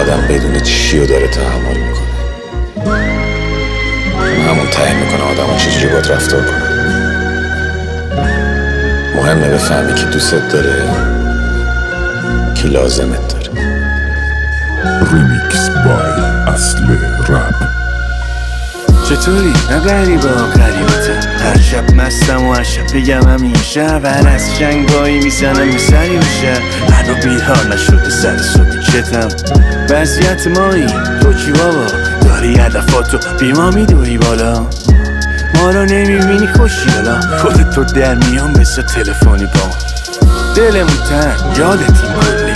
آدم بدون چیو داره تحمل میکنه، همون تعیین میکنه آدم ها چجوری باید رفتار کنه. مهمه بفهمی کی دوستت داره، کی لازمت داره. ریمیکس بای اصل رپ. چطوری؟ نه غریبه ها غریبته. هر شب مستم و هر شب بگم همین شهر ور از شنگایی میزنم یه سری بشه. هنو بیدار نشده سر سوبیکتم. وضعیت مایی تو چی بابا؟ داری هدفاتو بیما میدوی بالا، ما رو نمیبینی خوشی حالا خودتو در میان مثل تلفنی با دلمون تن یادتی کلی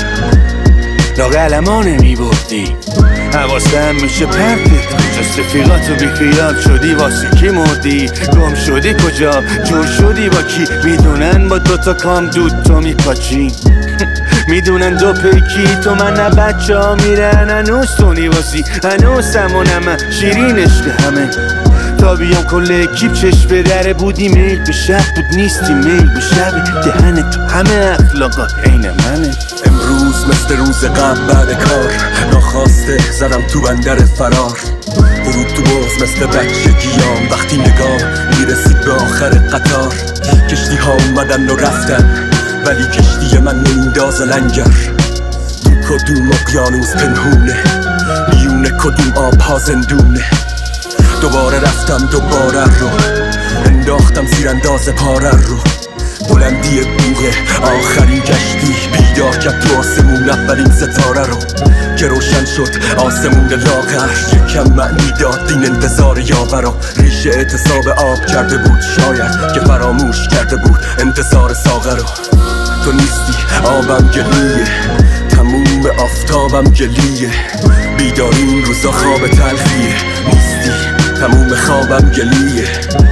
لاغلما نمیبردی. حواسم میشه پرتت کجاست رفیقاتو بیخیال شدی واسه کی مردی؟ گم شدی کجا؟ جور شدی با کی؟ میدونن با دوتا کام دود تو میپاچی میدونن دو پیکی تو من نه بچه ها میرن هنوز تو نیوازی هنوز همونم شیرین عشق همه تا بیام کل اکیب چشم به دره بودی میل به شب بود نیستی میل به شب دهن تو همه اخلاقات عین منه. امروز مثل روز قبل بعد کار ناخواسته زدم تو بندر فرار. ورود تو باز مثل بچگیام وقتی نگاه میرسید به آخر قطار. کشتی ها اومدن و رفتن ولی کشتی من نمیندازه لنگر. تو کدوم اقیانوس پنهونه میونه کدوم آب ها زندونه. دوباره رفتم دوباره رو انداختم زیر انداز پاره رو. بلندی بوغه آخرین کشتی بیدار کرد تو آسمون اولین ستاره رو که روشن شد آسمون لاغر. یکم معنی داد این انتظار یاورا. ریشه اعتصاب آب کرده بود شاید که فراموش کرده بود انتظار ساغر رو. تو نیستی آبم گلیه تموم آفتابم گلیه. بیداری این روزا خواب تلخیه نیستی تموم خوابم گلیه.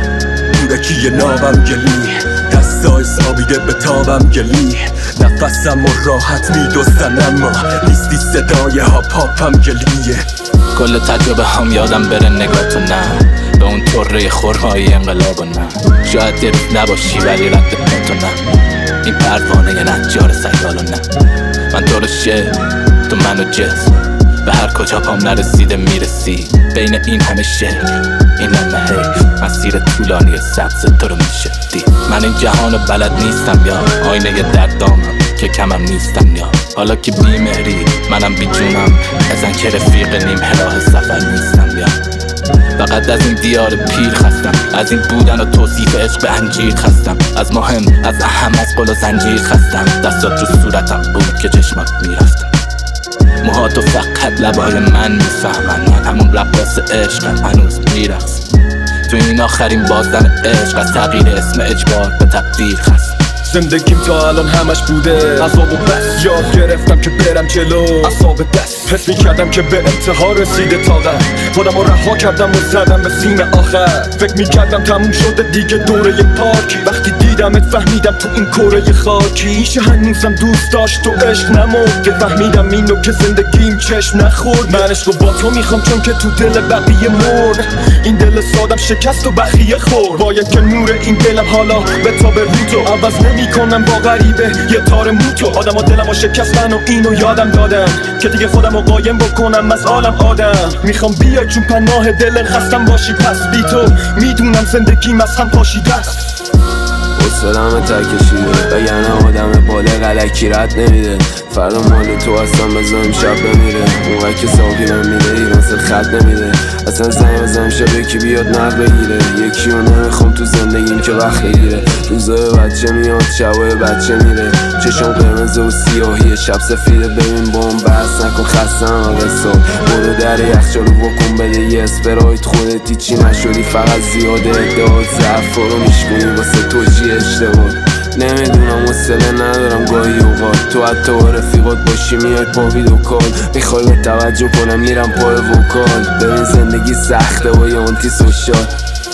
بورکی نابم گلیه دستای سابیده به تابم گلیه. نفسم و راحت میدوستن اما نیستی صدای هاپاپم گلیه. کل تجربه هم یادم بره نگاه تو نه به اون طره خورهای انقلاب و نه. شاید یه روز نباشی ولی رد پا تو نه. این پروانه یه نجار سیال و نه. من تو رو تو منو جز به هر کجا پام نرسیده میرسی. بین این همه شکل این همه حیف مسیر طولانی سبز تو رو میشه دید. من این جهانو بلد نیستم یا آینه دردامم که کمم نیستم یا حالا که بیمهری منم بی جونم ازن که رفیق نیم راه سفر نیستم یا فقط از این دیار پیر خستم. از این بودن و توصیف عشق انجیر خستم. از مهم از اهم از قل و زنجیر خستم. دستات رو صورتم بود که چشمات میرفتم. موهاتو فقط لبای من میفهمن. من همون رقاص عشقم هنوز میرقصم تو این آخرین بازدن عشق. از تغییر اسم اجبار به تقدیر خستم. زندگیم تا الان همش بوده عذاب و بس. یاد گرفتم که برم جلو عصاب دست. حس میکردم که به انتها رسیده طاقت. خودم رو رها کردم و زدم به سیم آخر. فکر میکردم تموم شده دیگه دوره پارکی. وقتی دیدمت فهمیدم تو این کره خاکی ایشه هنوزم دوست داشت تو عشق نمرد. که فهمیدم اینو که زندگیم چشم نخورد. من عشق رو با تو میخوام چون که تو دل بقیه مرد. این دل سادم شکست و بخیه خورد. باید که نور این دلم حالا به تا به رو تو عوض کنم با غریبه یه تار موتو. آدم و دلم و شکستن و اینو یادم دادم که دیگه خودم رو قایم بکنم از عالم آدم. میخوام بیای چون پناه دل خستم باشی پس بی تو میدونم زندگیم از هم پاشیده است. حوصله‌مو تکشیده وگرنه آدم باله غلکی رد نمیده. فردا مال تو هستم بذارم شب بمیره. موقع که ساقی میده ایران سر خط نمیده. اصلا زنگ بزنم شب یکی بیاد نقل بگیره. یکی رو نمیخوام تو زندگیم که وقت بگیره. روزای بچه میاد شبای بچه میره. چشم قرمز و سیاهی شب سفیده. ببین بام بحث نکن خستم آقصا. برو در یخچالو بکن بده یه اسپرایت. خودتی چی نشدی فقط زیاده ادعات. ضعف رو میشکنی واسه تو چی اشتباه. نمیدونم حوصله ندارم گاهی اوقات. تو حتی با رفیقات باشی میای پا ویدو کال. میخوای به توجه کنم میرم پای وکال. ببین زندگی سخته و یه آنتی سوشال.